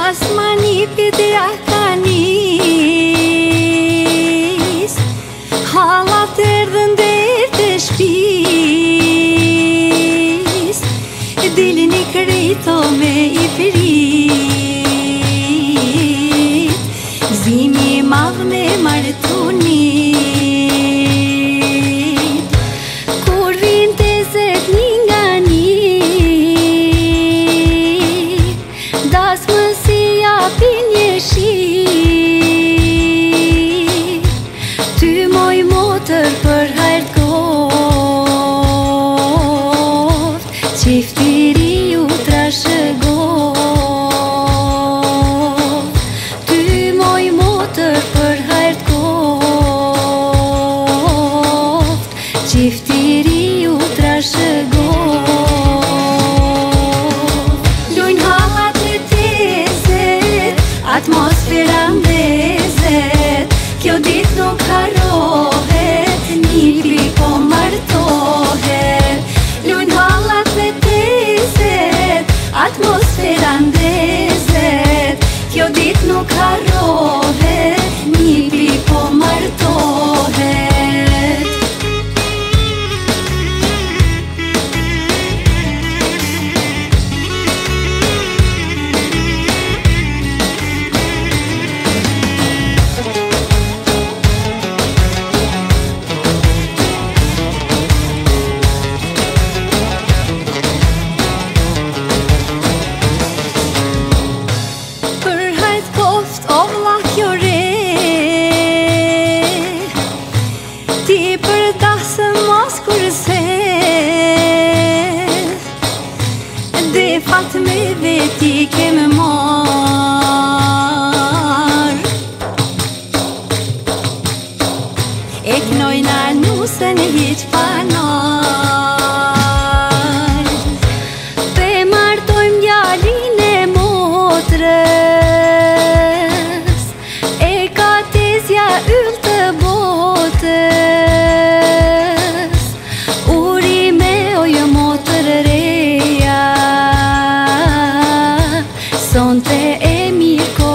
Asmanipit e ahtanis Halat erdhën der të shpis Dilin i krejto me i prit Zimi madh me martunit Kur vin të zet një nga një Das më si japin jeshi Ty moj motër për hajrt koft Qiftiri ju trashëgoft Ty moj motër për hajrt koft Qiftiri ju trashëgoft Lujnë hallat e tezet Atmosfera mbezet Kjo dit nuk harrohet Një klik po martohet Lujnë hallat e tezet Atmosfera mbezet Kjo dit nuk harrohet Një klik po martohet Ti për dasë mos kurse Dhe fat me veti kemë mar E knojna nusën hiq panar Pe martojmë djalin e motrës E ka tezja yll të botës Uri me ojë motër reja Sonte e mirë